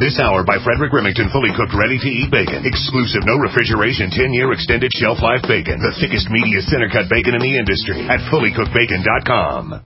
This hour by Frederick Remington, fully cooked, ready-to-eat bacon. Exclusive, no refrigeration, 10-year extended shelf life bacon. The thickest, meatiest, center-cut bacon in the industry at fullycookedbacon.com.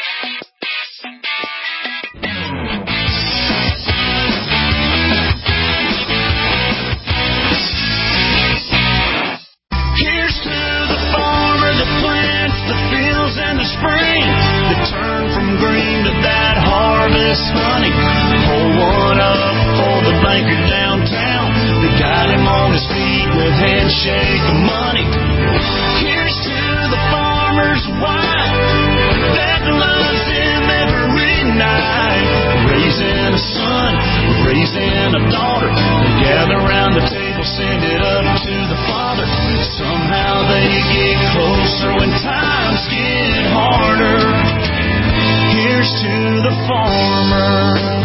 Here's to the farmer that plants the fields in the spring, that turn from green to that harvest honey. Hold one up for the banker downtown that got him on his feet with handshake of money. Here's to the farmer's wife that loves him every night, raising a son, raising a daughter. They gather around the table, send it up to the father. Somehow they get closer when times get harder. Here's to the farmer.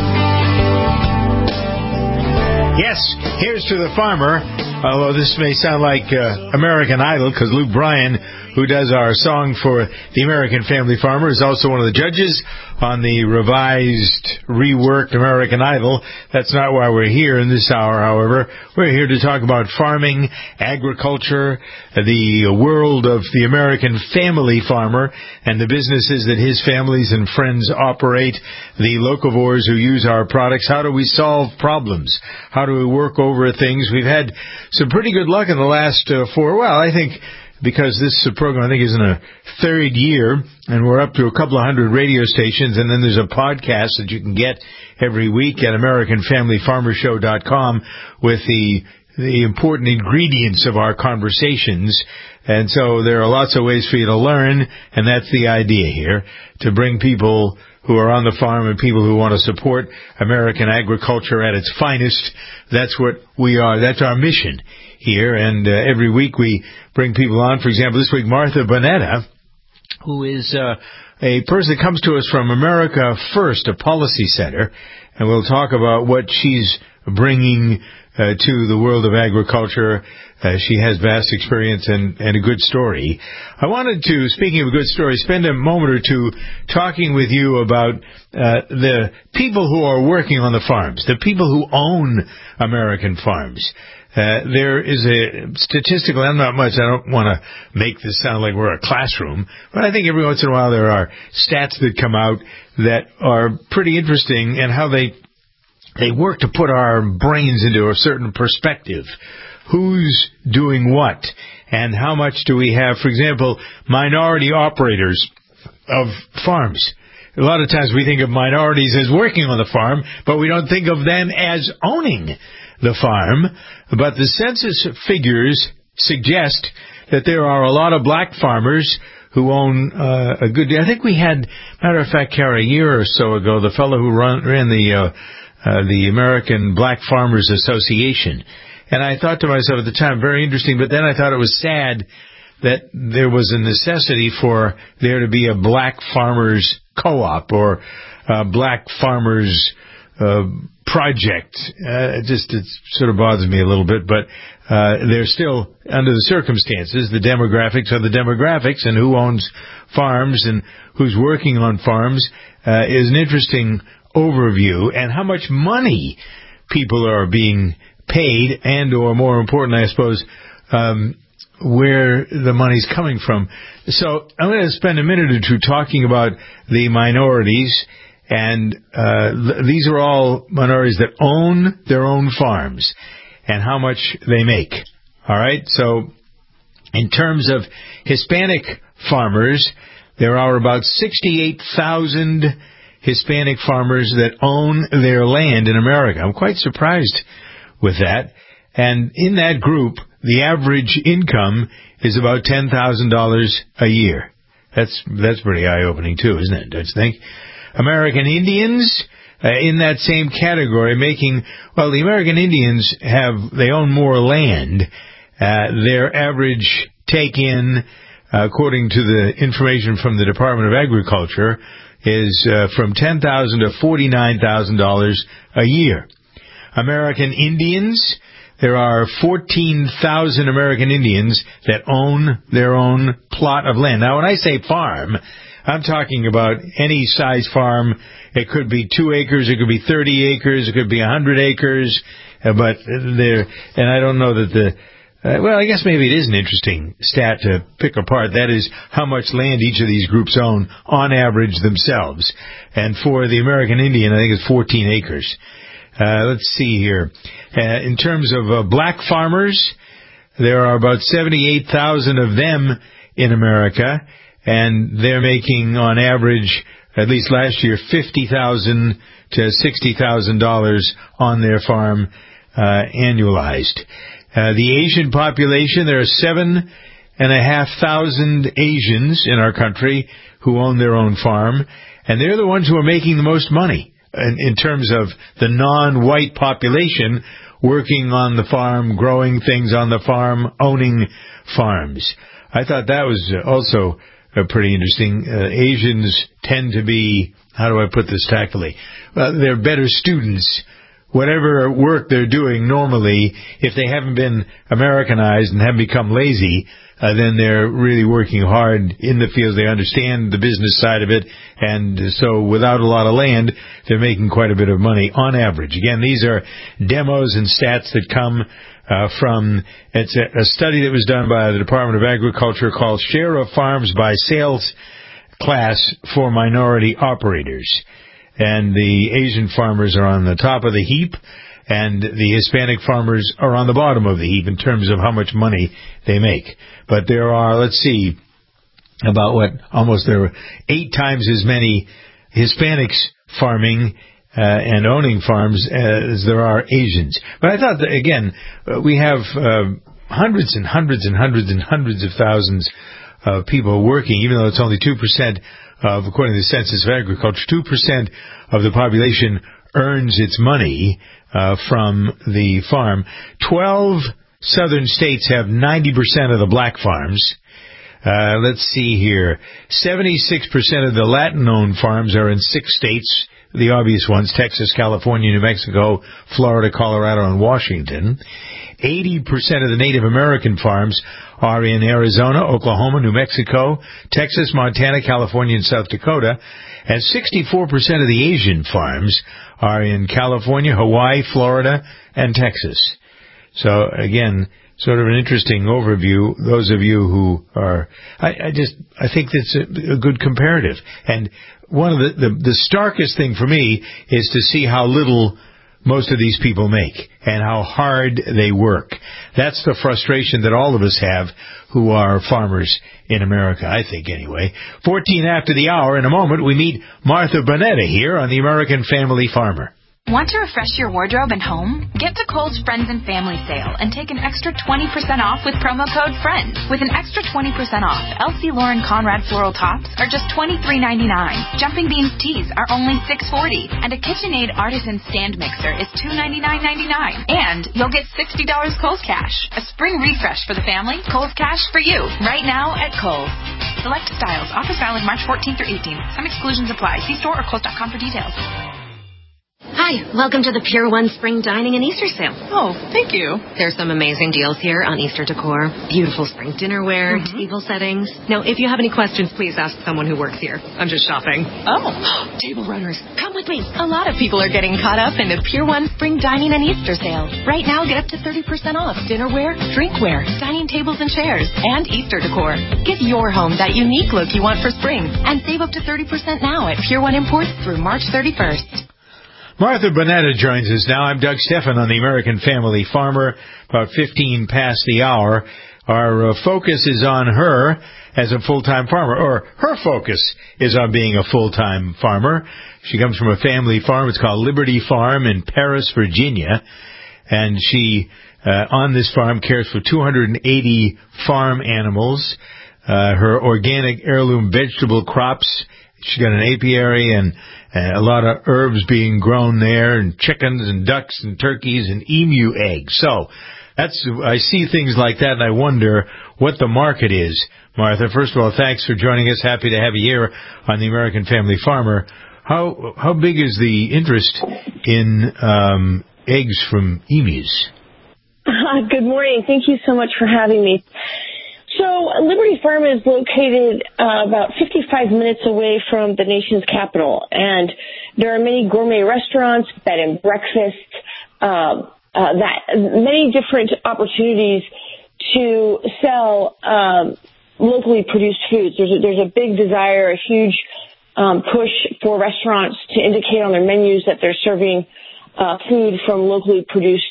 Yes, here's to the farmer. Although this may sound like American Idol, because Luke Bryan, who does our song for the American Family Farmer, is also one of the judges on the revised, reworked American Idol. That's not why we're here in this hour, however. We're here to talk about farming, agriculture, the world of the American family farmer, and the businesses that his families and friends operate, the locavores who use our products. How do we solve problems? How do we work over things? We've had some pretty good luck in the last I think because this program, I think, is in a third year, and we're up to a couple of hundred radio stations, and then there's a podcast that you can get every week at AmericanFamilyFarmerShow.com with the important ingredients of our conversations. And so there are lots of ways for you to learn, and that's the idea here, to bring people who are on the farm and people who want to support American agriculture at its finest. That's what we are. That's our mission here. And every week we bring people on. For example, this week, Martha Bonetta, who is a person that comes to us from America First, a policy center. And we'll talk about what she's bringing to the world of agriculture. She has vast experience and a good story. I wanted to, speaking of a good story, spend a moment or two talking with you about the people who are working on the farms, the people who own American farms. There is a statistical, and not much, I don't want to make this sound like we're a classroom, but I think every once in a while there are stats that come out that are pretty interesting and how they work to put our brains into a certain perspective. Who's doing what? And how much do we have, for example, minority operators of farms? A lot of times we think of minorities as working on the farm, but we don't think of them as owning the farm. But the census figures suggest that there are a lot of black farmers who own a good deal. I think we had, matter of fact, Kara, a year or so ago, the fellow who ran the American Black Farmers Association. And I thought to myself at the time, very interesting, but then I thought it was sad that there was a necessity for there to be a black farmers co-op or a black farmers project. It sort of bothers me a little bit, but they're still, under the circumstances, the demographics are the demographics, and who owns farms and who's working on farms is an interesting overview, and how much money people are being paid, and or more important, I suppose, where the money's coming from. So I'm going to spend a minute or two talking about the minorities, and these are all minorities that own their own farms and how much they make. All right? So in terms of Hispanic farmers, there are about 68,000 Hispanic farmers that own their land in America. I'm quite surprised with that. And in that group, the average income is about $10,000 a year. That's pretty eye-opening too, isn't it? Don't you think? American Indians in that same category, the American Indians they own more land. Their average take-in, according to the information from the Department of Agriculture, is from $10,000 to $49,000 a year. American Indians, there are 14,000 American Indians that own their own plot of land. Now, when I say farm, I'm talking about any size farm. It could be 2 acres, it could be 30 acres, it could be 100 acres, but and I don't know that well, I guess maybe it is an interesting stat to pick apart. That is how much land each of these groups own on average themselves. And for the American Indian, I think it's 14 acres. Let's see here. In terms of black farmers, there are about 78,000 of them in America, and they're making on average, at least last year, $50,000 to $60,000 on their farm annualized. The Asian population, there are 7,500 Asians in our country who own their own farm, and they're the ones who are making the most money in terms of the non-white population working on the farm, growing things on the farm, owning farms. I thought that was also pretty interesting. Asians tend to be, how do I put this tactfully? They're better students. Whatever work they're doing normally, if they haven't been Americanized and haven't become lazy, then they're really working hard in the fields. They understand the business side of it, and so without a lot of land, they're making quite a bit of money on average. Again, these are demos and stats that come from, it's a study that was done by the Department of Agriculture called Share of Farms by Sales Class for Minority Operators. And the Asian farmers are on the top of the heap, and the Hispanic farmers are on the bottom of the heap in terms of how much money they make. But there are, let's see, almost there were 8 times as many Hispanics farming and owning farms as there are Asians. But I thought that, again, we have hundreds and hundreds and hundreds and hundreds of thousands of people working, even though it's only 2% according to the Census of Agriculture, 2% of the population earns its money from the farm. 12 southern states have 90% of the black farms. Let's see here. 76% of the Latin-owned farms are in 6 states, the obvious ones, Texas, California, New Mexico, Florida, Colorado, and Washington. 80% of the Native American farms are in Arizona, Oklahoma, New Mexico, Texas, Montana, California, and South Dakota. And 64% of the Asian farms are in California, Hawaii, Florida, and Texas. So, again, sort of an interesting overview. Those of you who are, I think that's a good comparative. And one of the starkest thing for me is to see how little most of these people make and how hard they work. That's the frustration that all of us have who are farmers in America, I think anyway. 14 after the hour. In a moment, we meet Martha Bonetta here on the American Family Farmer. Want to refresh your wardrobe and home? Get to Kohl's Friends and Family Sale and take an extra 20% off with promo code FRIENDS. With an extra 20% off, L.C. Lauren Conrad floral tops are just $23.99. Jumping Beans teas are only $6.40. And a KitchenAid Artisan stand mixer is $299.99. And you'll get $60 Kohl's Cash. A spring refresh for the family, Kohl's Cash for you. Right now at Kohl's. Select styles. Offer valid March 14th through 18th. Some exclusions apply. See store or Kohl's.com for details. Hi, welcome to the Pier 1 Spring Dining and Easter Sale. Oh, thank you. There's some amazing deals here on Easter decor, beautiful spring dinnerware, table settings. Now, if you have any questions, please ask someone who works here. I'm just shopping. Oh, table runners, come with me. A lot of people are getting caught up in the Pier 1 Spring Dining and Easter Sale. Right now, get up to 30% off dinnerware, drinkware, dining tables and chairs, and Easter decor. Give your home that unique look you want for spring and save up to 30% now at Pier 1 Imports through March 31st. Martha Bonetta joins us now. I'm Doug Stephan on the American Family Farmer, about 15 past the hour. Our focus is on her as a full-time farmer, or her focus is on being a full-time farmer. She comes from a family farm. It's called Liberty Farm in Paris, Virginia. And she, on this farm, cares for 280 farm animals. Her organic heirloom vegetable crops. She's got an apiary and a lot of herbs being grown there, and chickens and ducks and turkeys and emu eggs. So I see things like that, and I wonder what the market is. Martha, first of all, thanks for joining us. Happy to have you here on the American Family Farmer. How big is the interest in eggs from emus? Good morning. Thank you so much for having me. So Liberty Farm is located about 55 minutes away from the nation's capital, and there are many gourmet restaurants, bed and breakfast, many different opportunities to sell locally produced foods. There's a big desire, a huge push for restaurants to indicate on their menus that they're serving food from locally produced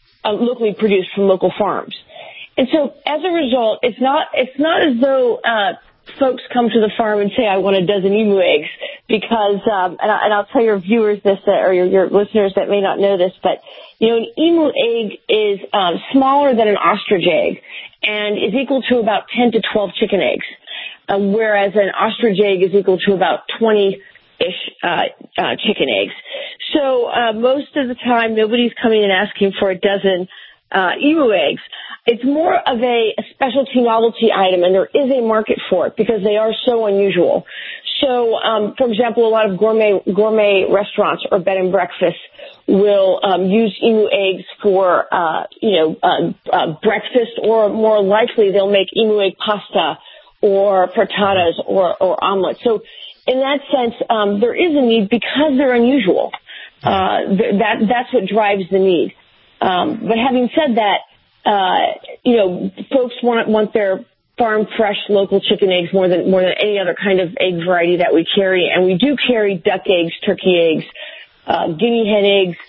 from local farms. And so, as a result, it's not as though folks come to the farm and say, "I want a dozen emu eggs," because and I'll tell your viewers this, or your listeners that may not know this, but an emu egg is smaller than an ostrich egg, and is equal to about 10 to 12 chicken eggs, whereas an ostrich egg is equal to about 20-ish chicken eggs. So most of the time, nobody's coming and asking for a dozen emu eggs. It's more of a specialty novelty item, and there is a market for it because they are so unusual. So, for example, a lot of gourmet restaurants or bed and breakfasts will use emu eggs for breakfast, or more likely they'll make emu egg pasta or frittatas or omelets. So, in that sense, there is a need because they're unusual. That's what drives the need. But having said that, folks want their farm fresh local chicken eggs more than any other kind of egg variety that we carry, and we do carry duck eggs, turkey eggs, guinea hen eggs,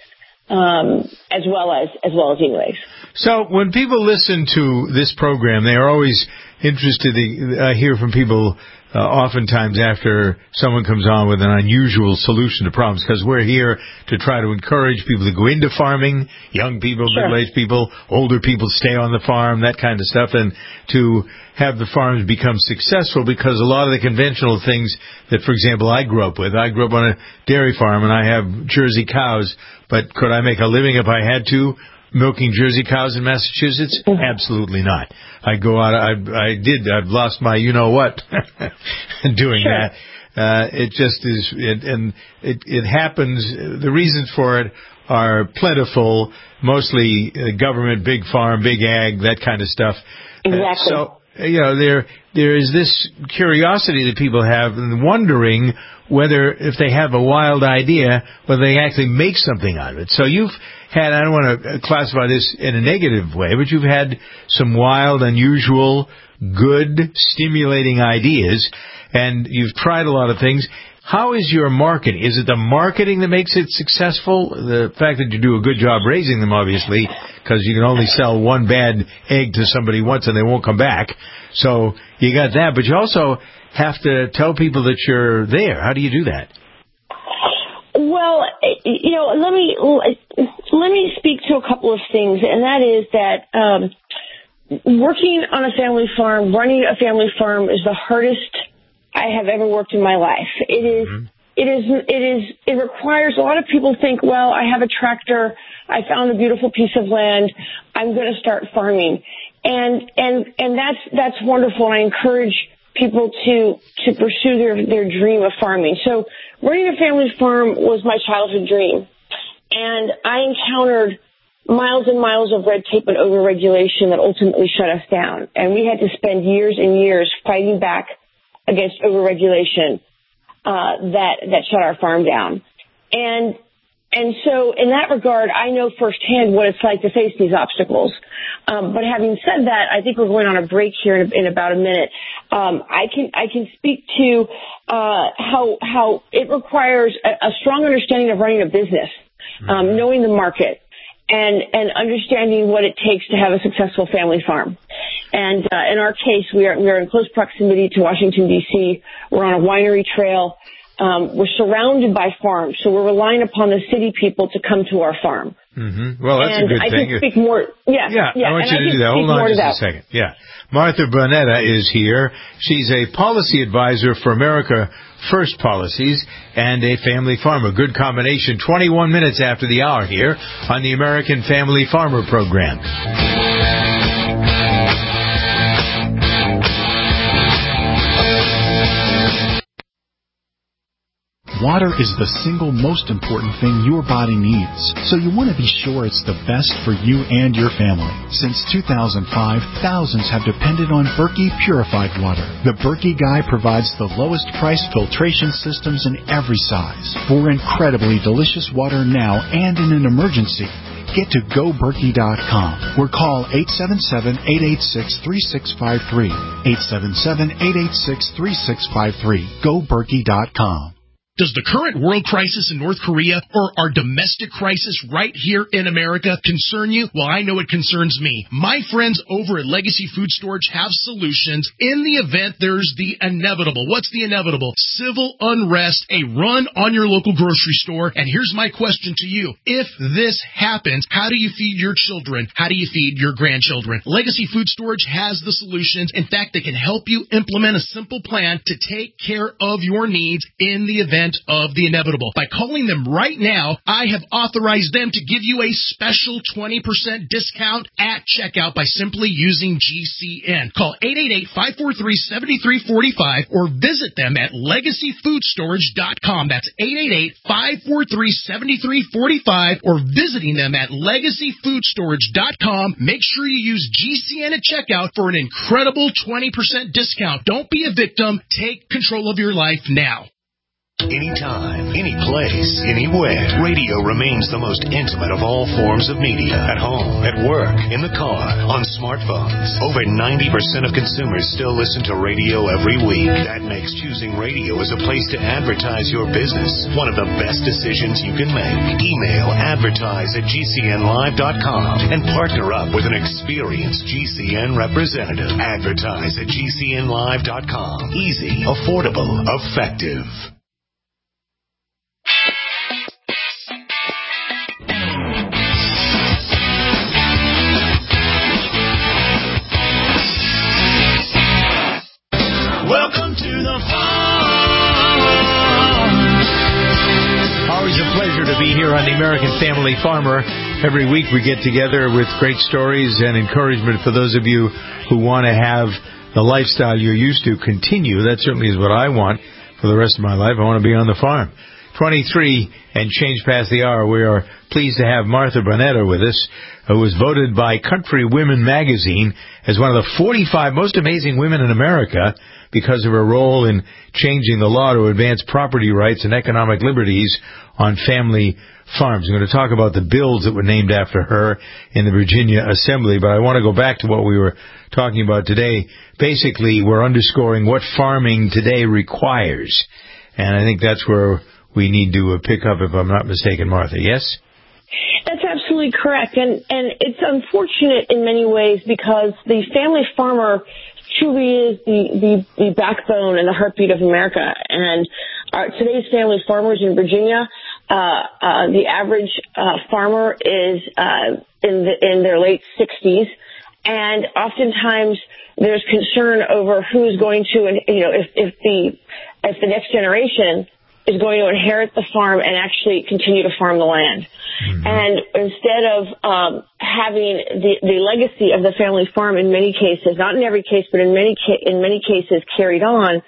as well as emu eggs. So when people listen to this program, they are always interested to hear from people. Oftentimes after someone comes on with an unusual solution to problems, because we're here to try to encourage people to go into farming, young people, Sure. middle-aged people, older people stay on the farm, that kind of stuff, and to have the farms become successful, because a lot of the conventional things that, for example, I grew up on a dairy farm, and I have Jersey cows, but could I make a living if I had to? Milking Jersey cows in Massachusetts? Absolutely not. I go out, I've lost my you-know-what doing Sure. that. It just is, it happens, the reasons for it are plentiful, mostly government, big farm, big ag, that kind of stuff. Exactly. So, there is this curiosity that people have, and wondering whether, if they have a wild idea, whether they actually make something out of it. So you've had, I don't want to classify this in a negative way, but you've had some wild, unusual, good, stimulating ideas, and you've tried a lot of things. How is your marketing? Is it the marketing that makes it successful? The fact that you do a good job raising them, obviously, because you can only sell one bad egg to somebody once and they won't come back. So you got that, but you also have to tell people that you're there. How do you do that? Well, let me speak to a couple of things, and that is that working on a family farm, running a family farm, is the hardest I have ever worked in my life. It requires, a lot of people think, well, I have a tractor, I found a beautiful piece of land, I'm going to start farming. And that's wonderful, and I encourage people to pursue their dream of farming. So running a family farm was my childhood dream. And I encountered miles and miles of red tape and overregulation that ultimately shut us down. And we had to spend years and years fighting back against overregulation that shut our farm down. And so in that regard, I know firsthand what it's like to face these obstacles. But having said that, I think we're going on a break here in about a minute. I can speak to how it requires a strong understanding of running a business, knowing the market, and understanding what it takes to have a successful family farm. And in our case, we are in close proximity to Washington, D.C. We're on a winery trail. We're surrounded by farms, so we're relying upon the city people to come to our farm. Mm-hmm. Well, that's a good thing. I can speak more. Yeah, I want you to do that. Hold on just a second. Yeah. Martha Bonnetta is here. She's a policy advisor for America First Policies and a family farmer. Good combination. 21 minutes after the hour here on the American Family Farmer Program. Water is the single most important thing your body needs, so you want to be sure it's the best for you and your family. Since 2005, thousands have depended on Berkey purified water. The Berkey Guy provides the lowest price filtration systems in every size for incredibly delicious water now and in an emergency. Get to GoBerkey.com or call 877-886-3653. 877-886-3653. GoBerkey.com. Does the current world crisis in North Korea or our domestic crisis right here in America concern you? Well, I know it concerns me. My friends over at Legacy Food Storage have solutions in the event there's the inevitable. What's the inevitable? Civil unrest, a run on your local grocery store. And here's my question to you. If this happens, how do you feed your children? How do you feed your grandchildren? Legacy Food Storage has the solutions. In fact, they can help you implement a simple plan to take care of your needs in the event of the inevitable. By calling them right now, I have authorized them to give you a special 20% discount at checkout by simply using GCN. Call 888-543-7345 or visit them at LegacyFoodStorage.com. That's 888-543-7345 or visiting them at LegacyFoodStorage.com. Make sure you use GCN at checkout for an incredible 20% discount. Don't be a victim. Take control of your life now. Anytime, any place, anywhere, radio remains the most intimate of all forms of media. At home, at work, in the car, on smartphones. Over 90% of consumers still listen to radio every week. That makes choosing radio as a place to advertise your business one of the best decisions you can make. Email advertise@gcnlive.com and partner up with an experienced GCN representative. Advertise at gcnlive.com. Easy, affordable, effective. Welcome to the farm. Always a pleasure to be here on the American Family Farmer. Every week we get together with great stories and encouragement for those of you who want to have the lifestyle you're used to continue. That certainly is what I want for the rest of my life. I want to be on the farm. 23 and change past the hour. We are pleased to have Martha Bonetta with us, who was voted by Country Women magazine as one of the 45 most amazing women in America because of her role in changing the law to advance property rights and economic liberties on family farms. I'm going to talk about the bills that were named after her in the Virginia Assembly, but I want to go back to what we were talking about today. Basically, we're underscoring what farming today requires, and I think that's where we need to pick up, if I'm not mistaken, Martha. Yes? That's absolutely correct. And it's unfortunate in many ways because the family farmer truly is the backbone and the heartbeat of America. And today's family farmers in Virginia, the average farmer is in their late 60s. And oftentimes there's concern over who's going to, if the next generation is going to inherit the farm and actually continue to farm the land. Mm-hmm. And instead of having the legacy of the family farm in many cases, not in every case, but in many cases carried on,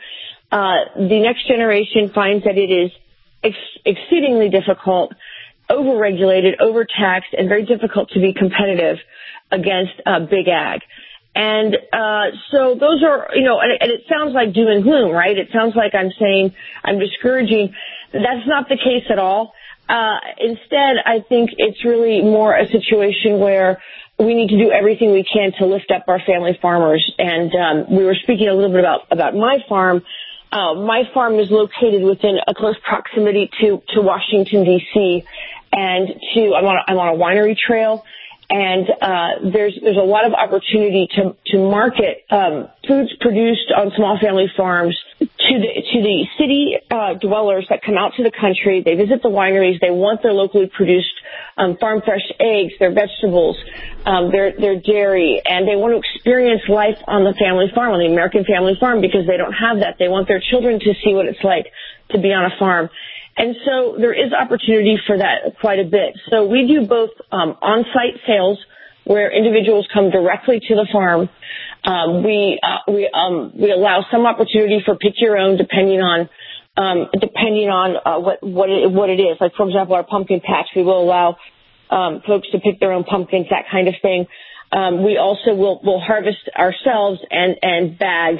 the next generation finds that it is exceedingly difficult, overregulated, overtaxed, and very difficult to be competitive against big ag. And so those are, and it sounds like doom and gloom, right? It sounds like I'm saying I'm discouraging. That's not the case at all. Instead, I think it's really more a situation where we need to do everything we can to lift up our family farmers. And we were speaking a little bit about my farm. My farm is located within a close proximity to Washington, D.C., and I'm on a winery trail. And there's a lot of opportunity to market foods produced on small family farms to the city dwellers that come out to the country. They visit the wineries. They want their locally produced farm fresh eggs, their vegetables, their dairy, and they want to experience life on the family farm, on the American family farm, because they don't have that. They want their children to see what it's like to be on a farm. And so there is opportunity for that quite a bit. So we do both on-site sales, where individuals come directly to the farm. We allow some opportunity for pick your own, depending on depending on what it is. Like, for example, our pumpkin patch, we will allow folks to pick their own pumpkins, that kind of thing. We also will harvest ourselves and bag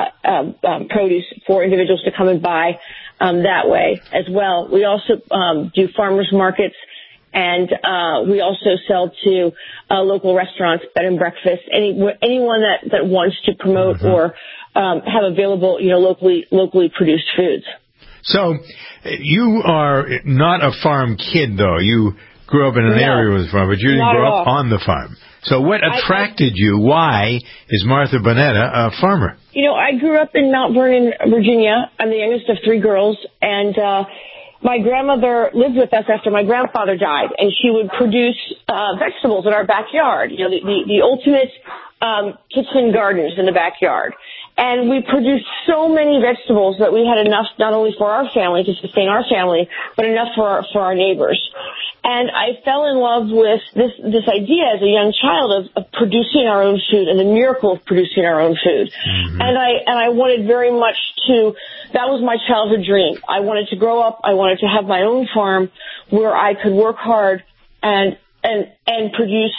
produce for individuals to come and buy that way as well. We also do farmers markets, and we also sell to local restaurants, bed and breakfast, anyone that wants to promote or have available, locally produced foods. So you are not a farm kid, though. You grew up in an area with a farm, but you didn't grow up on the farm. So what attracted you? Why is Martha Bonnetta a farmer? I grew up in Mount Vernon, Virginia. I'm the youngest of 3 girls, and my grandmother lived with us after my grandfather died, and she would produce vegetables in our backyard, the ultimate kitchen gardens in the backyard. And we produced so many vegetables that we had enough not only for our family to sustain our family, but enough for our neighbors. And I fell in love with this idea as a young child of producing our own food and the miracle of producing our own food. Mm-hmm. And I wanted very much that was my childhood dream. I wanted to grow up. I wanted to have my own farm where I could work hard and produce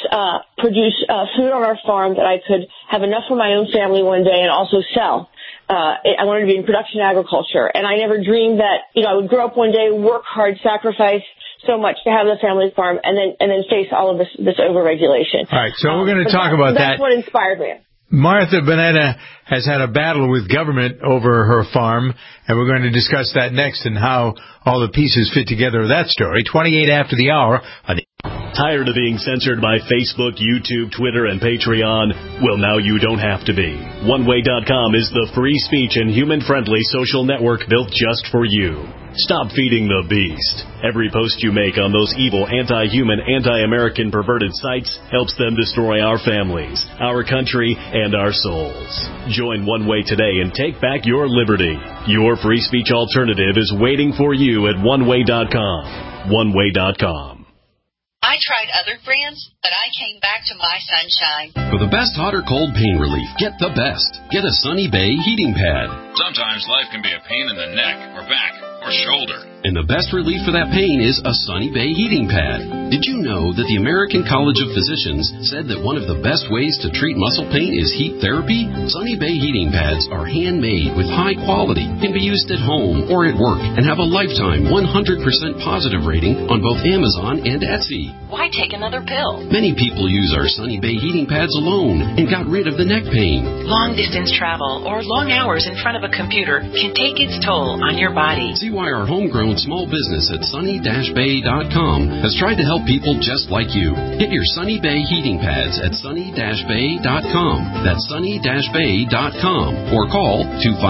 food on our farm that I could have enough for my own family one day and also sell. I wanted to be in production agriculture, and I never dreamed that I would grow up one day, work hard, sacrifice so much to have the family farm, and then face all of this overregulation. All right, so we're going to talk about that. That's what inspired me. Martha Bonnetta has had a battle with government over her farm, and we're going to discuss that next and how all the pieces fit together of that story. 28 after the hour. Tired of being censored by Facebook, YouTube, Twitter, and Patreon? Well, now you don't have to be. OneWay.com is the free speech and human-friendly social network built just for you. Stop feeding the beast. Every post you make on those evil, anti-human, anti-American perverted sites helps them destroy our families, our country, and our souls. Join One Way today and take back your liberty. Your free speech alternative is waiting for you at OneWay.com. OneWay.com. I tried other brands, but I came back to My Sunshine. For the best hot or cold pain relief, get the best. Get a Sunny Bay heating pad. Sometimes life can be a pain in the neck or back or shoulder. And the best relief for that pain is a Sunny Bay heating pad. Did you know that the American College of Physicians said that one of the best ways to treat muscle pain is heat therapy? Sunny Bay heating pads are handmade with high quality, can be used at home or at work, and have a lifetime 100% positive rating on both Amazon and Etsy. Why take another pill? Many people use our Sunny Bay heating pads alone and got rid of the neck pain. Long distance travel or long hours in front of a computer can take its toll on your body. See why our homegrown small business at sunny-bay.com has tried to help people just like you. Get your Sunny Bay heating pads at sunny-bay.com. That's sunny-bay.com. Or call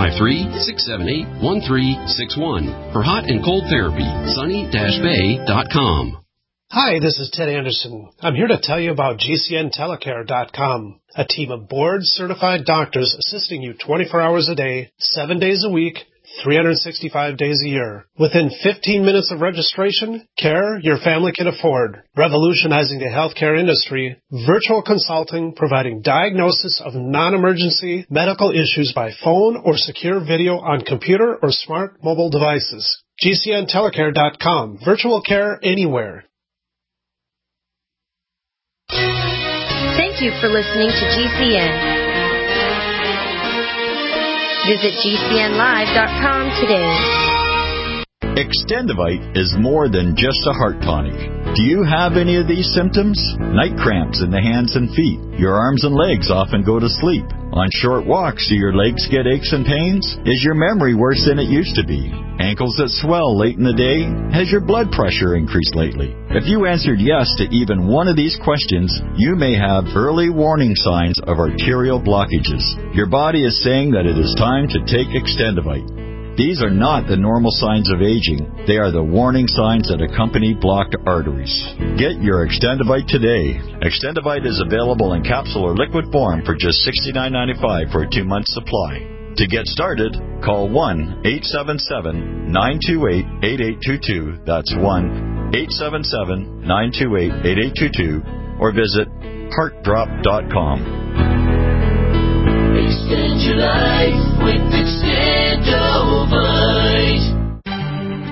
253-678-1361 for hot and cold therapy. sunny-bay.com. Hi, this is Ted Anderson. I'm here to tell you about GCNtelecare.com, a team of board-certified doctors assisting you 24 hours a day, 7 days a week, 365 days a year. Within 15 minutes of registration, care your family can afford. Revolutionizing the healthcare industry, virtual consulting providing diagnosis of non-emergency medical issues by phone or secure video on computer or smart mobile devices. GCNtelecare.com. Virtual care anywhere. Thank you for listening to GCN. Visit GCNlive.com today. Extendivite is more than just a heart tonic. Do you have any of these symptoms? Night cramps in the hands and feet. Your arms and legs often go to sleep. On short walks, do your legs get aches and pains? Is your memory worse than it used to be? Ankles that swell late in the day? Has your blood pressure increased lately? If you answered yes to even one of these questions, you may have early warning signs of arterial blockages. Your body is saying that it is time to take Extendivite. These are not the normal signs of aging. They are the warning signs that accompany blocked arteries. Get your Extendivite today. Extendivite is available in capsule or liquid form for just $69.95 for a 2-month supply. To get started, call 1-877-928-8822. That's 1-877-928-8822. Or visit heartdrop.com. Extend your life with Extendivite.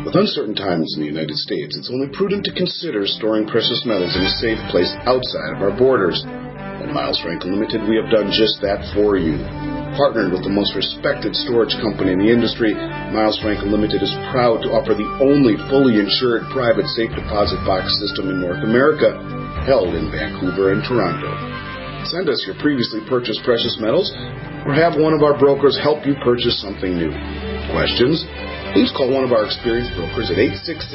With uncertain times in the United States, it's only prudent to consider storing precious metals in a safe place outside of our borders. At Miles Franklin Limited, we have done just that for you. Partnered with the most respected storage company in the industry, Miles Franklin Limited is proud to offer the only fully insured private safe deposit box system in North America, held in Vancouver and Toronto. Send us your previously purchased precious metals, or have one of our brokers help you purchase something new. Questions? Please call one of our experienced brokers at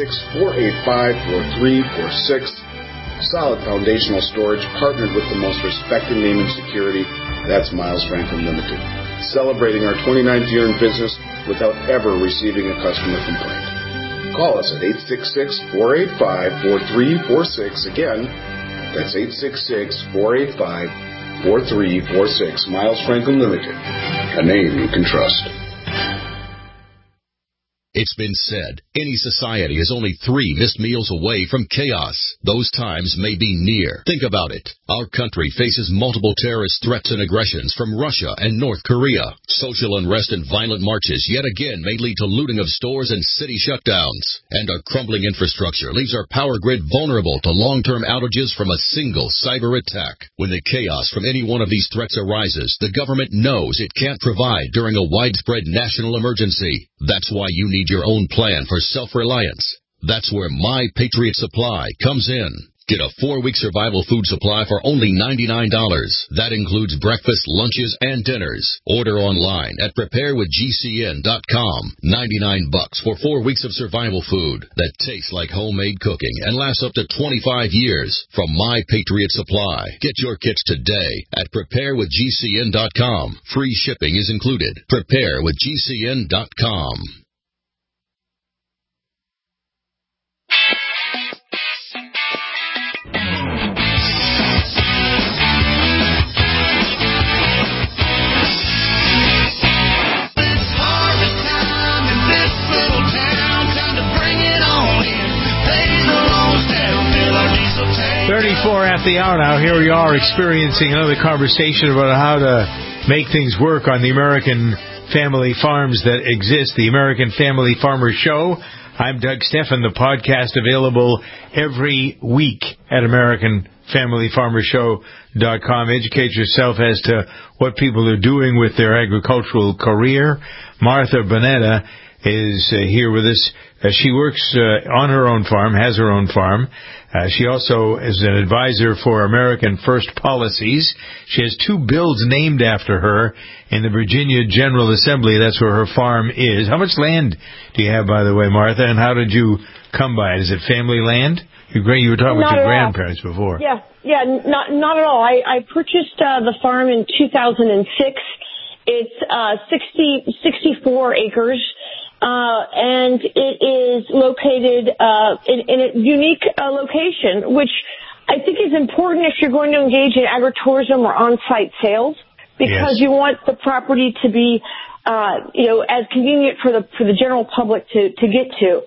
866-485-4346. Solid foundational storage, partnered with the most respected name in security. That's Miles Franklin Limited. Celebrating our 29th year in business without ever receiving a customer complaint. Call us at 866-485-4346. Again, that's 866-485-4346. Miles Franklin Limited, a name you can trust. It's been said, any society is only 3 missed meals away from chaos. Those times may be near. Think about it. Our country faces multiple terrorist threats and aggressions from Russia and North Korea. Social unrest and violent marches yet again may lead to looting of stores and city shutdowns. And our crumbling infrastructure leaves our power grid vulnerable to long-term outages from a single cyber attack. When the chaos from any one of these threats arises, the government knows it can't provide during a widespread national emergency. That's why you need your own plan for self-reliance. That's where My Patriot Supply comes in. Get a 4-week survival food supply for only $99. That includes breakfast, lunches, and dinners. Order online at preparewithgcn.com. $99 for 4 weeks of survival food that tastes like homemade cooking and lasts up to 25 years from My Patriot Supply. Get your kits today at preparewithgcn.com. Free shipping is included. Preparewithgcn.com. At the hour now, here we are experiencing another conversation about how to make things work on the American family farms that exist, the American Family Farmer Show. I'm Doug Steffen, the podcast available every week at AmericanFamilyFarmerShow.com. Educate yourself as to what people are doing with their agricultural career. Martha Bonetta is here with us. She works on her own farm, has her own farm. She also is an advisor for American First Policies. She has 2 bills named after her in the Virginia General Assembly. That's where her farm is. How much land do you have, by the way, Martha, and how did you come by it? Is it family land? You were talking with your grandparents before. Yeah, not at all. I purchased the farm in 2006. It's 64 acres. And it is located in a unique location, which I think is important if you're going to engage in agritourism or on-site sales, because you want the property to be, as convenient for the general public to get to.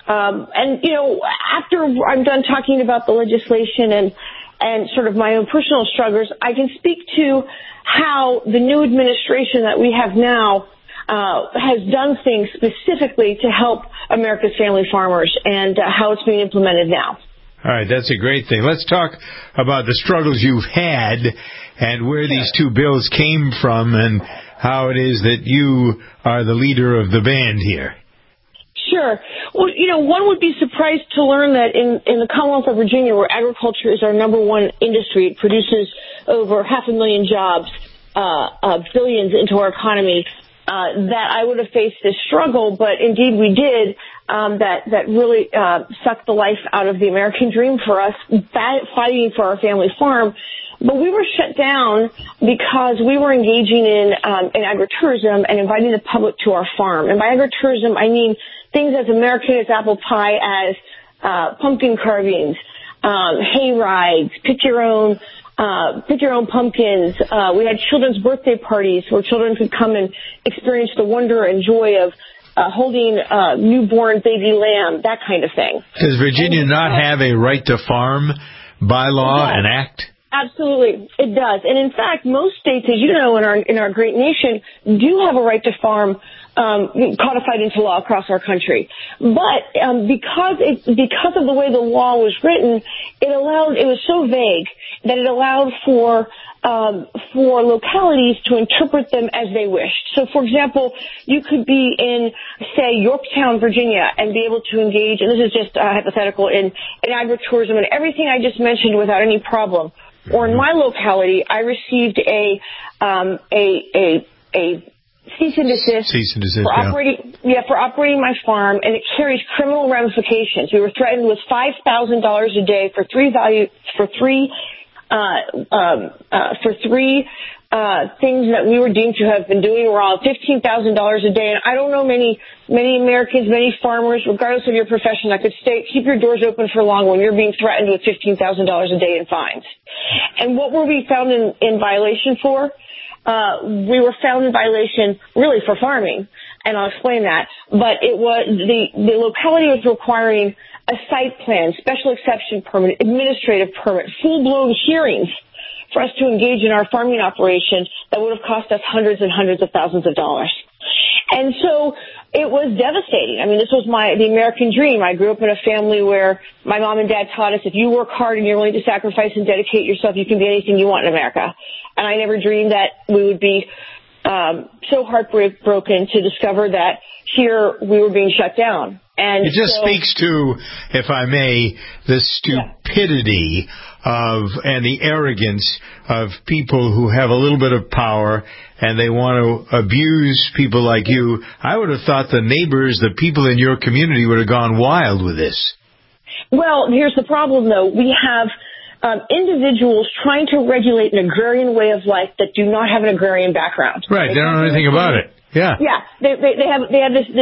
After I'm done talking about the legislation and sort of my own personal struggles, I can speak to how the new administration that we have now has done things specifically to help America's family farmers and how it's being implemented now. All right, that's a great thing. Let's talk about the struggles you've had and where these 2 bills came from and how it is that you are the leader of the band here. Sure. Well, one would be surprised to learn that in the Commonwealth of Virginia, where agriculture is our number one industry, it produces over 500,000 jobs, billions into our economy, that I would have faced this struggle, but indeed we did, that really sucked the life out of the American dream for us, fighting for our family farm. But we were shut down because we were engaging in agritourism and inviting the public to our farm. And by agritourism, I mean things as American as apple pie as pumpkin carvings, hay rides, pick your own pumpkins. We had children's birthday parties where children could come and experience the wonder and joy of holding a newborn baby lamb, that kind of thing. Does Virginia not have a right to farm bylaw and act? Absolutely, it does. And in fact, most states, as you know, in our great nation, do have a right to farm codified into law across our country. But because of the way the law was written, it was so vague that it allowed for localities to interpret them as they wished. So, for example, you could be in, say, Yorktown, Virginia, and be able to engage, and this is just hypothetical, in agritourism and everything I just mentioned without any problem. Or in my locality, I received a cease and desist for operating my farm, and it carries criminal ramifications. We were threatened with $5,000 a day for three things that we were deemed to have been doing wrong, $15,000 a day. And I don't know many Americans, many farmers, regardless of your profession, that could keep your doors open for long when you're being threatened with $15,000 a day in fines. And what were we found in violation for? We were found in violation really for farming, and I'll explain that. But it was the locality was requiring a site plan, special exception permit, administrative permit, full-blown hearings for us to engage in our farming operation that would have cost us hundreds and hundreds of thousands of dollars. And so it was devastating. I mean, this was the American dream. I grew up in a family where my mom and dad taught us if you work hard and you're willing to sacrifice and dedicate yourself, you can be anything you want in America. And I never dreamed that we would be so heartbroken to discover that here we were being shut down. And it just speaks to, if I may, the stupidity and the arrogance of people who have a little bit of power and they want to abuse people like you. I would have thought the neighbors, the people in your community would have gone wild with this. Well, here's the problem, though. We have individuals trying to regulate an agrarian way of life that do not have an agrarian background. Right. They don't know anything about it. Yeah. Yeah. They have this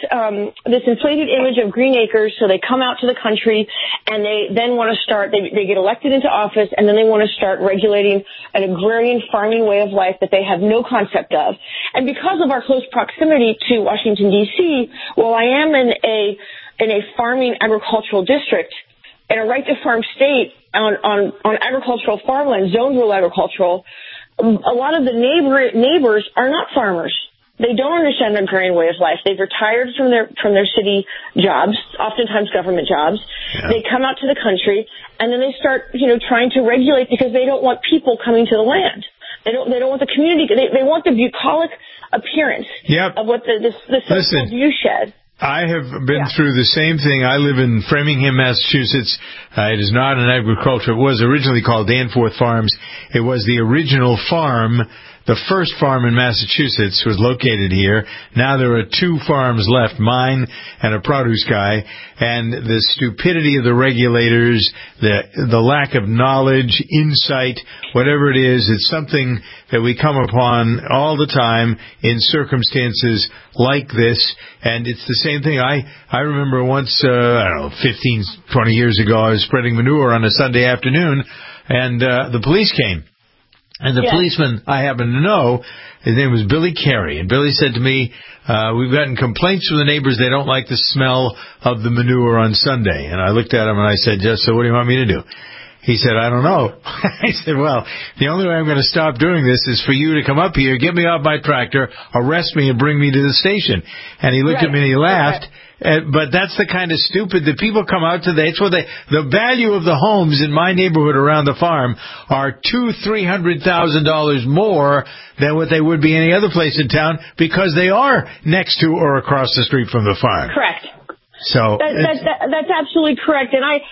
inflated image of green acres, so they come out to the country and they then want to start, they get elected into office and then they want to start regulating an agrarian farming way of life that they have no concept of. And because of our close proximity to Washington, D.C., while I am in a farming agricultural district, in a right-to-farm state on agricultural farmland, zoned rural agricultural, a lot of the neighbors are not farmers. They don't understand the agrarian way of life. They've retired from their city jobs, oftentimes government jobs. Yeah. They come out to the country and then they start, trying to regulate because they don't want people coming to the land. They don't want the community. They want the bucolic appearance of what the so-called viewshed. I have been through the same thing. I live in Framingham, Massachusetts. It is not an agriculture. It was originally called Danforth Farms. It was the original farm. The first farm in Massachusetts was located here. Now there are 2 farms left, mine and a produce guy. And the stupidity of the regulators, the lack of knowledge, insight, whatever it is, it's something that we come upon all the time in circumstances like this. And it's the same thing. I remember once, 15, 20 years ago, I was spreading manure on a Sunday afternoon, and the police came. And the policeman I happen to know, his name was Billy Carey. And Billy said to me, we've gotten complaints from the neighbors. They don't like the smell of the manure on Sunday. And I looked at him and I said, so what do you want me to do? He said, I don't know. I said, well, the only way I'm going to stop doing this is for you to come up here, get me off my tractor, arrest me, and bring me to the station. And he looked at me and he laughed. But that's the kind of stupid that people come out to. That's what the value of the homes in my neighborhood around the farm are $200,000-$300,000 more than what they would be any other place in town because they are next to or across the street from the farm. Correct. So that's absolutely correct. And I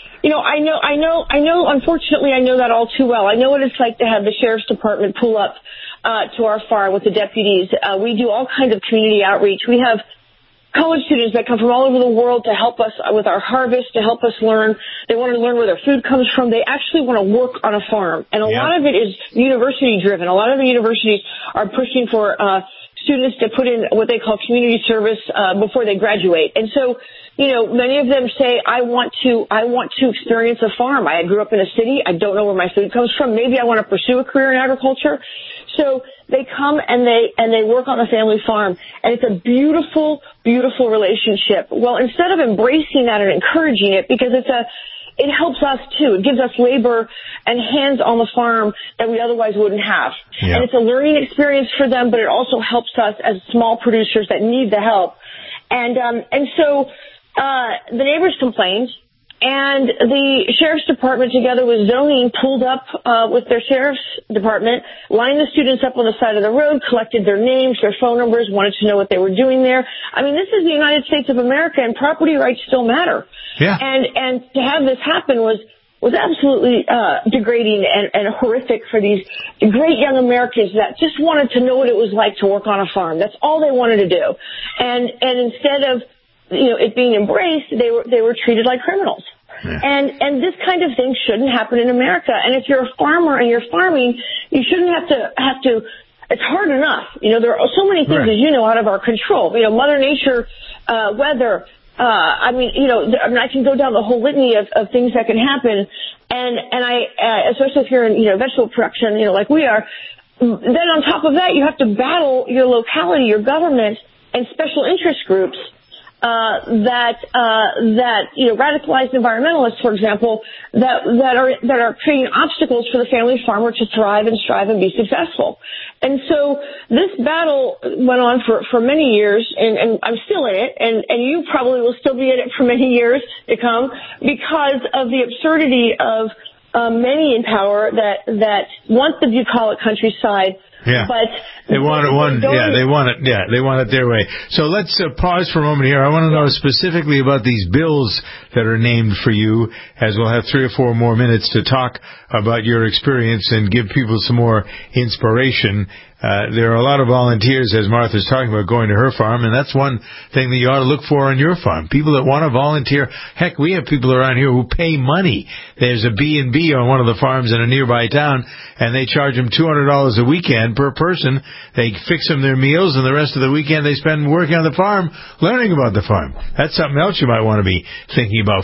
know, unfortunately, I know that all too well. I know what it's like to have the sheriff's department pull up to our farm with the deputies. We do all kinds of community outreach. We have college students that come from all over the world to help us with our harvest, to help us learn. They want to learn where their food comes from. They actually want to work on a farm. And a lot of it is university driven. A lot of the universities are pushing for students to put in what they call community service before they graduate. And so, many of them say, I want to experience a farm. I grew up in a city. I don't know where my food comes from. Maybe I want to pursue a career in agriculture. So they come and they work on the family farm, and it's a beautiful, beautiful relationship. Well, instead of embracing that and encouraging it, because it's it helps us too. It gives us labor and hands on the farm that we otherwise wouldn't have. Yeah. And it's a learning experience for them, but it also helps us as small producers that need the help. And so the neighbors complained, and the sheriff's department, together with zoning, pulled up with their sheriff's department, lined the students up on the side of the road, collected their names, their phone numbers, wanted to know what they were doing there. I mean, this is the United States of America, and property rights still matter. Yeah. And to have this happen was absolutely degrading and horrific for these great young Americans that just wanted to know what it was like to work on a farm. That's all they wanted to do. And instead of it being embraced, they were treated like criminals. Yeah. And this kind of thing shouldn't happen in America. And if you're a farmer and you're farming, you shouldn't have to. It's hard enough. There are so many things, as you know, out of our control. Mother Nature, weather. I can go down the whole litany of things that can happen. And I, especially if you're in, vegetable production, like we are, then on top of that, you have to battle your locality, your government, and special interest groups. That radicalized environmentalists, for example, that are creating obstacles for the family farmer to thrive and strive and be successful. And so this battle went on for many years, and I'm still in it, and you probably will still be in it for many years to come because of the absurdity of many in power that want the bucolic countryside. Yeah, but they want it they want it their way. So let's pause for a moment here. I want to know specifically about these bills that are named for you, as we'll have 3 or 4 more minutes to talk about your experience and give people some more inspiration. There are a lot of volunteers, as Martha's talking about, going to her farm, and that's one thing that you ought to look for on your farm. People that want to volunteer. Heck, we have people around here who pay money. There's a B&B on one of the farms in a nearby town, and they charge them $200 a weekend per person. They fix them their meals, and the rest of the weekend they spend working on the farm, learning about the farm. That's something else you might want to be thinking about.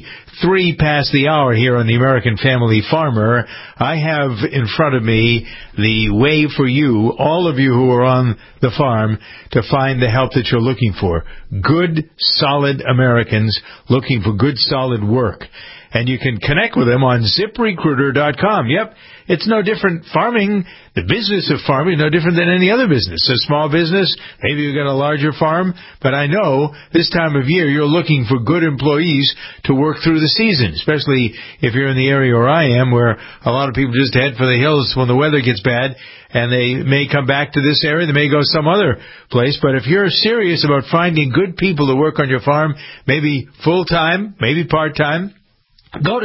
43 past the hour here on the American Family Farmer. I have in front of me the way for you, all of you who are on the farm, to find the help that you're looking for. Good, solid Americans looking for good, solid work. And you can connect with them on ZipRecruiter.com. Yep, it's no different. Farming, the business of farming, no different than any other business. A small business, maybe you've got a larger farm, but I know this time of year you're looking for good employees to work through the season, especially if you're in the area where I am, where a lot of people just head for the hills when the weather gets bad, and they may come back to this area, they may go some other place. But if you're serious about finding good people to work on your farm, maybe full-time, maybe part-time, go to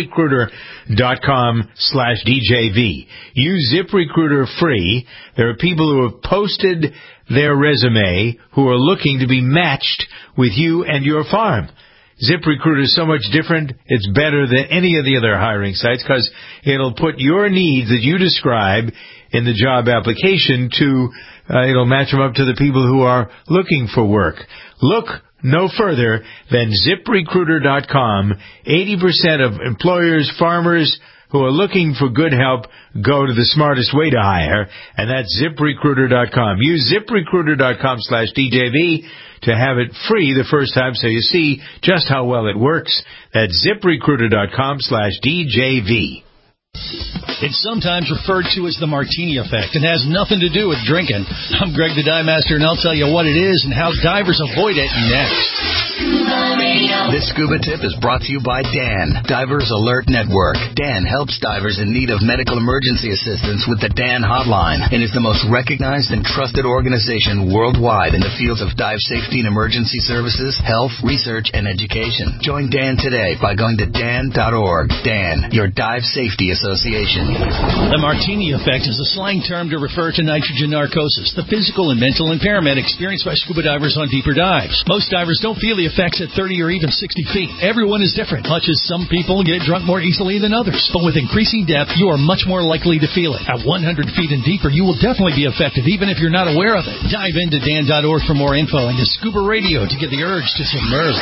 ZipRecruiter.com/DJV. Use ZipRecruiter free. There are people who have posted their resume who are looking to be matched with you and your farm. ZipRecruiter is so much different. It's better than any of the other hiring sites because it'll put your needs that you describe in the job application it'll match them up to the people who are looking for work. Look no further than ZipRecruiter.com. 80% of employers, farmers who are looking for good help go to the smartest way to hire, and that's ZipRecruiter.com. Use ZipRecruiter.com/DJV to have it free the first time so you see just how well it works. That's ZipRecruiter.com/DJV. It's sometimes referred to as the martini effect and has nothing to do with drinking. I'm Greg the Dive Master, and I'll tell you what it is and how divers avoid it next. This scuba tip is brought to you by DAN, Divers Alert Network. DAN helps divers in need of medical emergency assistance with the DAN hotline and is the most recognized and trusted organization worldwide in the fields of dive safety and emergency services, health, research, and education. Join DAN today by going to dan.org. DAN, your dive safety association. The martini effect is a slang term to refer to nitrogen narcosis, the physical and mental impairment experienced by scuba divers on deeper dives. Most divers don't feel the effects at 30 or even 60 feet. Everyone is different, much as some people get drunk more easily than others. But with increasing depth, you are much more likely to feel it. At 100 feet and deeper, you will definitely be affected, even if you're not aware of it. Dive into dan.org for more info and to Scuba Radio to get the urge to submerge.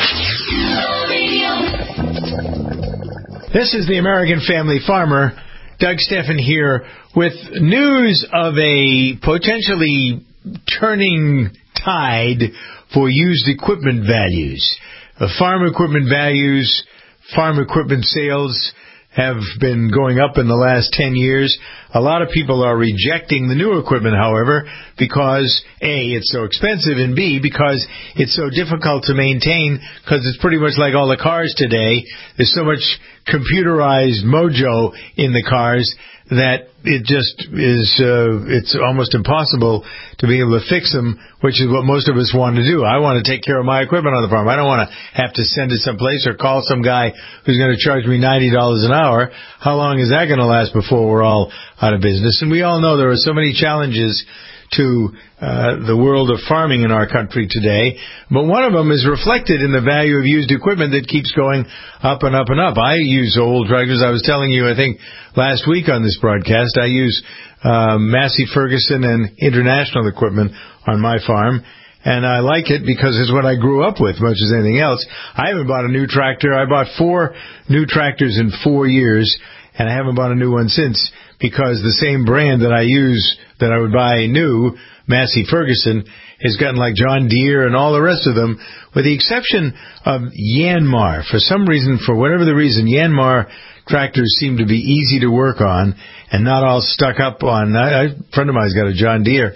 This is the American Family Farmer. Doug Steffen here with news of a potentially turning tide for used equipment values. Farm equipment values farm equipment sales have been going up in the last 10 years. A lot of people are rejecting the new equipment, however, because A, it's so expensive, and B, because it's so difficult to maintain, because it's pretty much like all the cars today. There's so much computerized mojo in the cars that it just is, it's almost impossible to be able to fix them, which is what most of us want to do. I want to take care of my equipment on the farm. I don't want to have to send it someplace or call some guy who's going to charge me $90 an hour. How long is that going to last before we're all out of business? And we all know there are so many challenges to the world of farming in our country today, but one of them is reflected in the value of used equipment that keeps going up and up and up. I use old tractors. I was telling you, I think, last week on this broadcast, I use Massey Ferguson and International equipment on my farm, and I like it because it's what I grew up with, much as anything else. I haven't bought a new tractor. I bought 4 new tractors in 4 years, and I haven't bought a new one since, because the same brand that I use that I would buy new, Massey Ferguson, has gotten like John Deere and all the rest of them, with the exception of Yanmar. For some reason, for whatever the reason, Yanmar tractors seem to be easy to work on and not all stuck up on. A friend of mine's got a John Deere.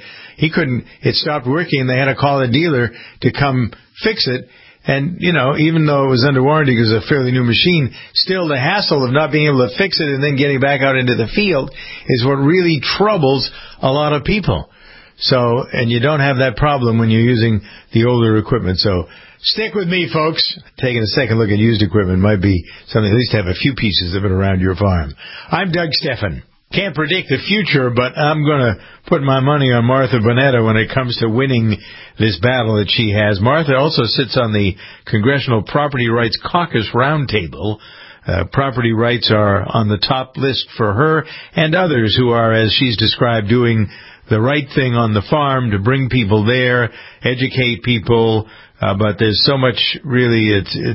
It stopped working, and they had to call a dealer to come fix it. And, you know, even though it was under warranty because it was a fairly new machine, still the hassle of not being able to fix it and then getting back out into the field is what really troubles a lot of people. So, and you don't have that problem when you're using the older equipment. So stick with me, folks. Taking a second look at used equipment might be something, at least to have a few pieces of it around your farm. I'm Doug Steffen. Can't predict the future, but I'm going to put my money on Martha Bonetta when it comes to winning this battle that she has. Martha also sits on the Congressional Property Rights Caucus Roundtable. Property rights are on the top list for her and others who are, as she's described, doing the right thing on the farm to bring people there, educate people, but there's so much really,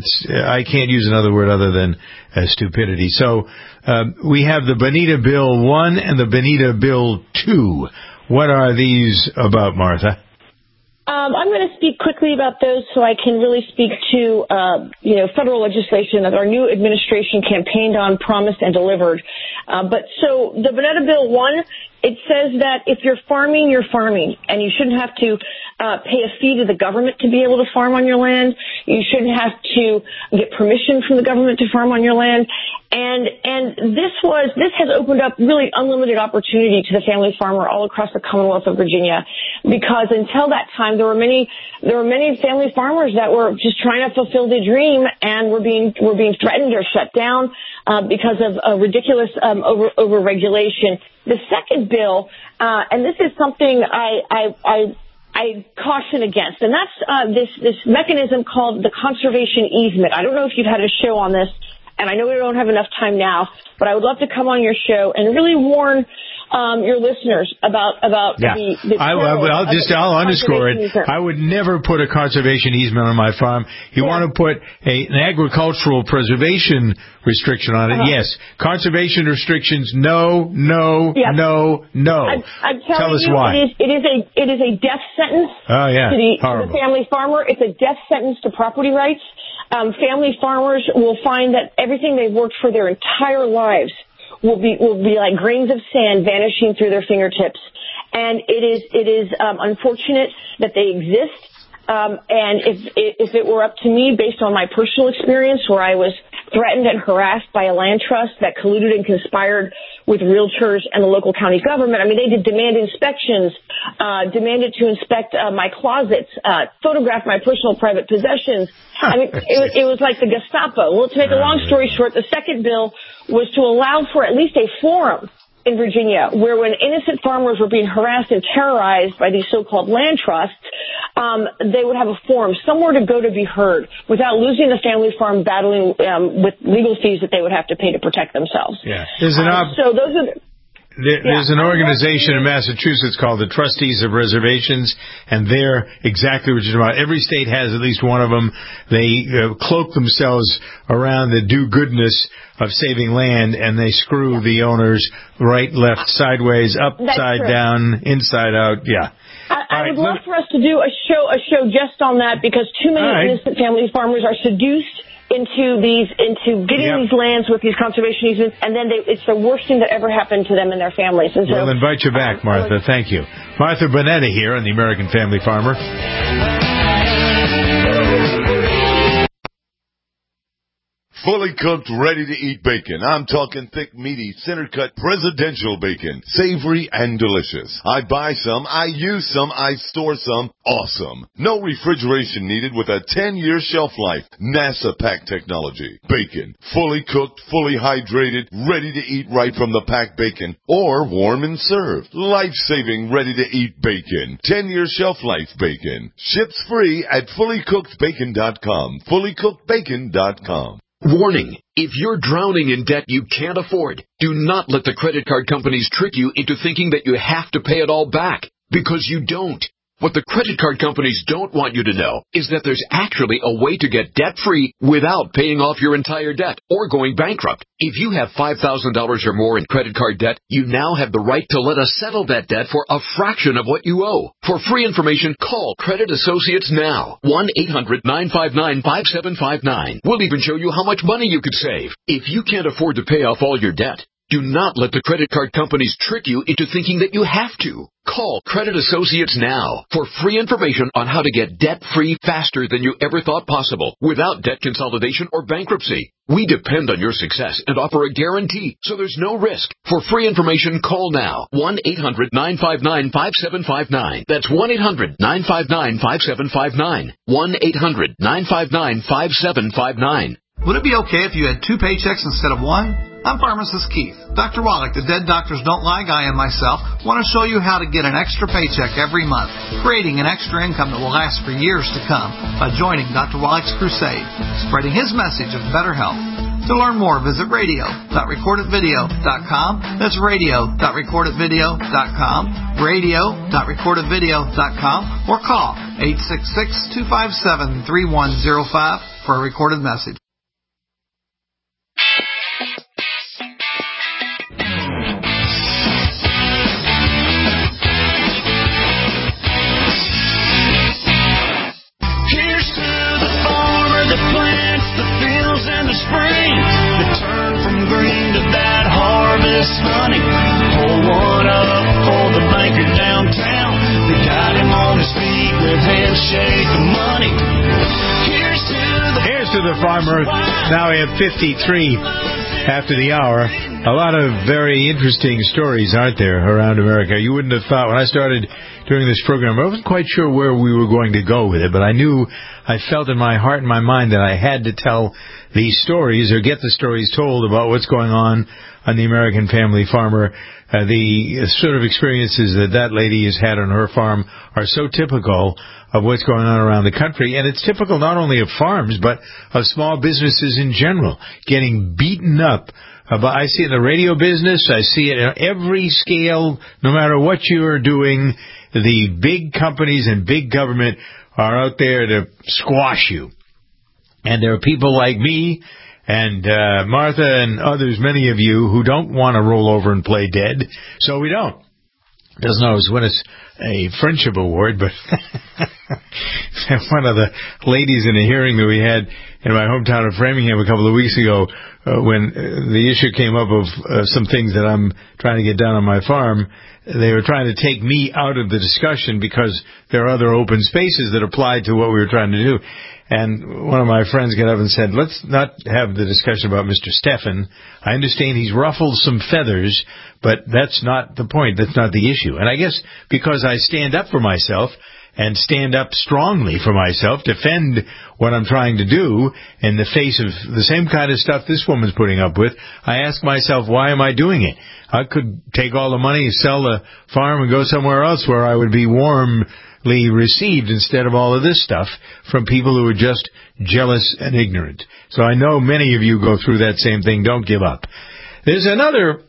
I can't use another word other than stupidity. So we have the Bonita Bill 1 and the Bonita Bill 2. What are these about, Martha? I'm going to speak quickly about those so I can really speak to, federal legislation that our new administration campaigned on, promised, and delivered. So the Bonetta Bill 1, it says that if you're farming, you're farming, and you shouldn't have to pay a fee to the government to be able to farm on your land. You shouldn't have to get permission from the government to farm on your land. And this has opened up really unlimited opportunity to the family farmer all across the Commonwealth of Virginia, because until that time there were many family farmers that were just trying to fulfill their dream and were being threatened or shut down because of ridiculous over regulation. The second bill, and this is something I caution against, and that's this mechanism called the conservation easement. I don't know if you've had a show on this, and I know we don't have enough time now, but I would love to come on your show and really warn your listeners about the I'll underscore it. I would never put a conservation easement on my farm. You want to put an agricultural preservation restriction on it. Yes. Conservation restrictions, no. I'm Tell us why. It is a death sentence to the family farmer. It's a death sentence to property rights. Family farmers will find that everything they've worked for their entire lives will be like grains of sand vanishing through their fingertips. And it is unfortunate that they exist. And if it were up to me, based on my personal experience, where I was threatened and harassed by a land trust that colluded and conspired with realtors and the local county government. I mean, they did demand inspections, demanded to inspect my closets, photograph my personal private possessions. I mean, it was like the Gestapo. Well, to make a long story short, the second bill was to allow for at least a forum in Virginia, where when innocent farmers were being harassed and terrorized by these so-called land trusts, they would have a forum, somewhere to go to be heard, without losing the family farm battling with legal fees that they would have to pay to protect themselves. Yeah. So those are There's an organization in Massachusetts called the Trustees of Reservations, and they're exactly what you're talking about. Every state has at least one of them. They cloak themselves around the do-goodness of saving land, and they screw the owners right, left, sideways, upside down, inside out. Yeah. I would love for us to do a show just on that, because too many innocent family farmers are seduced into getting these lands with these conservation easements, and then it's the worst thing that ever happened to them and their families. And so, we'll invite you back, Martha. Thank you. Martha Bonetta here on the American Family Farmer. Fully cooked, ready-to-eat bacon. I'm talking thick, meaty, center-cut presidential bacon. Savory and delicious. I buy some, I use some, I store some. Awesome. No refrigeration needed with a 10-year shelf life. NASA pack technology. Bacon. Fully cooked, fully hydrated, ready to eat right from the packed bacon. Or warm and served. Life-saving, ready-to-eat bacon. 10-year shelf life bacon. Ships free at fullycookedbacon.com. Fullycookedbacon.com. Warning. If you're drowning in debt you can't afford, do not let the credit card companies trick you into thinking that you have to pay it all back, because you don't. What the credit card companies don't want you to know is that there's actually a way to get debt-free without paying off your entire debt or going bankrupt. If you have $5,000 or more in credit card debt, you now have the right to let us settle that debt for a fraction of what you owe. For free information, call Credit Associates now. 1-800-959-5759. We'll even show you how much money you could save. If you can't afford to pay off all your debt, do not let the credit card companies trick you into thinking that you have to. Call Credit Associates now for free information on how to get debt-free faster than you ever thought possible without debt consolidation or bankruptcy. We depend on your success and offer a guarantee, so there's no risk. For free information, call now. 1-800-959-5759. That's 1-800-959-5759. 1-800-959-5759. Would it be okay if you had 2 paychecks instead of 1? I'm pharmacist Keith. Dr. Wallach, the Dead Doctors Don't Lie guy, and myself want to show you how to get an extra paycheck every month, creating an extra income that will last for years to come by joining Dr. Wallach's crusade, spreading his message of better health. To learn more, visit radio.recordedvideo.com. That's radio.recordedvideo.com, radio.recordedvideo.com, or call 866-257-3105 for a recorded message. Here's to the farmer that plants the fields in the spring, that turn from green to that harvest money. Hold one up for the banker downtown. They got him on his feet with handshake of money. Here's to the farmer. Now we have 53 after the hour. A lot of very interesting stories, aren't there, around America? You wouldn't have thought, when I started doing this program, I wasn't quite sure where we were going to go with it, but I felt in my heart and my mind that I had to tell these stories or get the stories told about what's going on the American Family Farmer. The sort of experiences that lady has had on her farm are so typical of what's going on around the country, and it's typical not only of farms, but of small businesses in general, getting beaten up. I see it in the radio business, I see it on every scale, no matter what you are doing. The big companies and big government are out there to squash you. And there are people like me and Martha and others, many of you, who don't want to roll over and play dead, so we don't. Doesn't always win us a friendship award, but one of the ladies in a hearing that we had in my hometown of Framingham a couple of weeks ago, when the issue came up of some things that I'm trying to get done on my farm, they were trying to take me out of the discussion because there are other open spaces that apply to what we were trying to do. And one of my friends got up and said, let's not have the discussion about Mr. Stephan. I understand he's ruffled some feathers, but that's not the point. That's not the issue. And I guess because I stand up for myself and stand up strongly for myself, defend what I'm trying to do in the face of the same kind of stuff this woman's putting up with, I ask myself, why am I doing it? I could take all the money, sell the farm, and go somewhere else where I would be warmly received instead of all of this stuff from people who are just jealous and ignorant. So I know many of you go through that same thing. Don't give up. There's another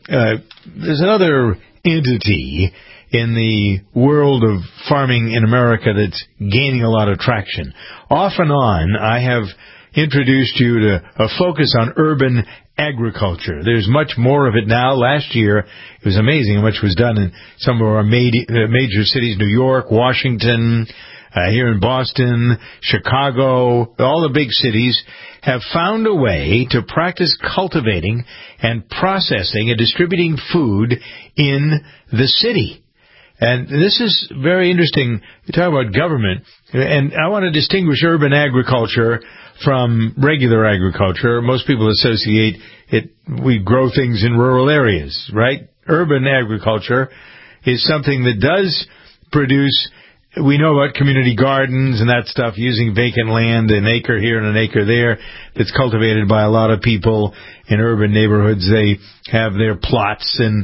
entity in the world of farming in America that's gaining a lot of traction. Off and on, I have introduced you to a focus on urban agriculture. There's much more of it now. Last year, it was amazing how much was done in some of our major cities, New York, Washington, here in Boston, Chicago, all the big cities have found a way to practice cultivating and processing and distributing food in the city. And this is very interesting. You talk about government, and I want to distinguish urban agriculture from regular agriculture. Most people associate it, we grow things in rural areas, right? Urban agriculture is something that does produce, we know about community gardens and that stuff, using vacant land, an acre here and an acre there, that's cultivated by a lot of people in urban neighborhoods. They have their plots and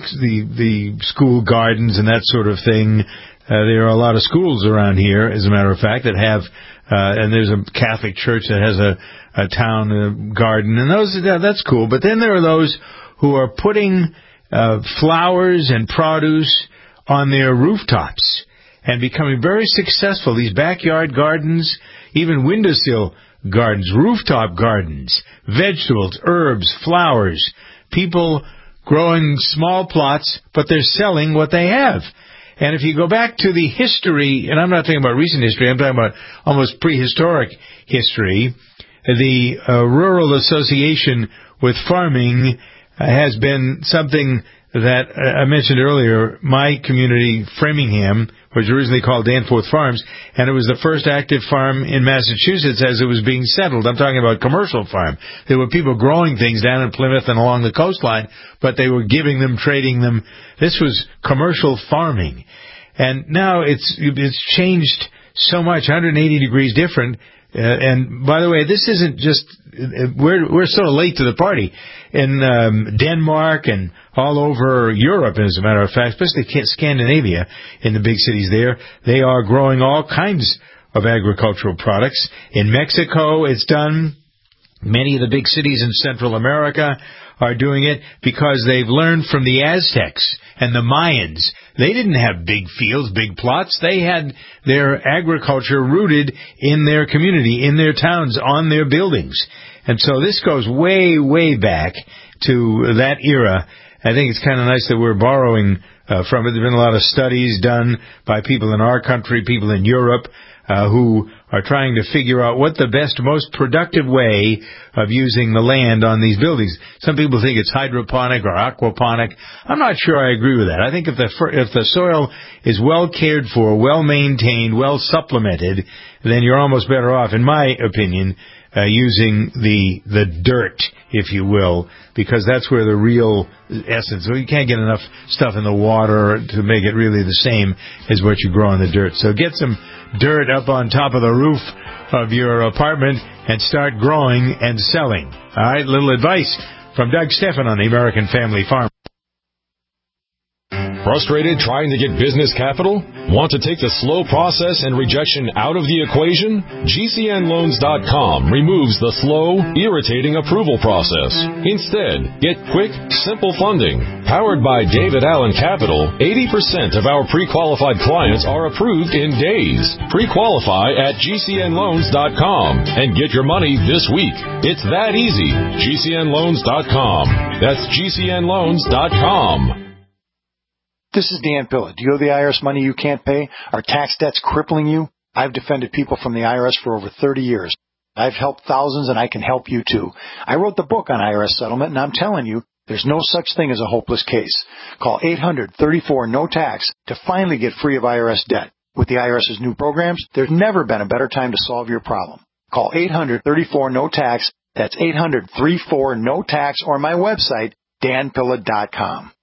the school gardens and that sort of thing. There are a lot of schools around here, as a matter of fact, that have, and there's a Catholic church that has a town garden, and that's cool. But then there are those who are putting flowers and produce on their rooftops and becoming very successful. These backyard gardens, even windowsill gardens, rooftop gardens, vegetables, herbs, flowers, people growing small plots, but they're selling what they have. And if you go back to the history, and I'm not talking about recent history, I'm talking about almost prehistoric history, the Rural Association with Farming has been something that I mentioned earlier. My community, Framingham, was originally called Danforth Farms, and it was the first active farm in Massachusetts as it was being settled. I'm talking about commercial farm. There were people growing things down in Plymouth and along the coastline, but they were giving them, trading them. This was commercial farming. And now it's changed so much, 180 degrees different. And by the way, this isn't just, we're sort of late to the party. In Denmark and all over Europe, as a matter of fact, especially Scandinavia, in the big cities there, they are growing all kinds of agricultural products. In Mexico, it's done. Many of the big cities in Central America are doing it because they've learned from the Aztecs and the Mayans. They didn't have big fields, big plots. They had their agriculture rooted in their community, in their towns, on their buildings. And so this goes way, way back to that era. I think it's kind of nice that we're borrowing from it. There have been a lot of studies done by people in our country, people in Europe, who are trying to figure out what the best, most productive way of using the land on these buildings. Some people think it's hydroponic or aquaponic. I'm not sure I agree with that. I think if the soil is well cared for, well maintained, well supplemented, then you're almost better off, in my opinion, using the dirt, if you will, because that's where the real essence. So you can't get enough stuff in the water to make it really the same as what you grow in the dirt. So get some dirt up on top of the roof of your apartment and start growing and selling. All right, little advice from Doug Stephan on the American Family Farm. Frustrated trying to get business capital? Want to take the slow process and rejection out of the equation? GCNloans.com removes the slow, irritating approval process. Instead, get quick, simple funding. Powered by David Allen Capital, 80% of our pre-qualified clients are approved in days. Pre-qualify at GCNloans.com and get your money this week. It's that easy. GCNloans.com. That's GCNloans.com. This is Dan Pilla. Do you owe the IRS money you can't pay? Are tax debts crippling you? I've defended people from the IRS for over 30 years. I've helped thousands, and I can help you too. I wrote the book on IRS settlement, and I'm telling you, there's no such thing as a hopeless case. Call 800-34-NO-TAX to finally get free of IRS debt. With the IRS's new programs, there's never been a better time to solve your problem. Call 800-34-NO-TAX. That's 800-34-NO-TAX, or my website, danpilla.com.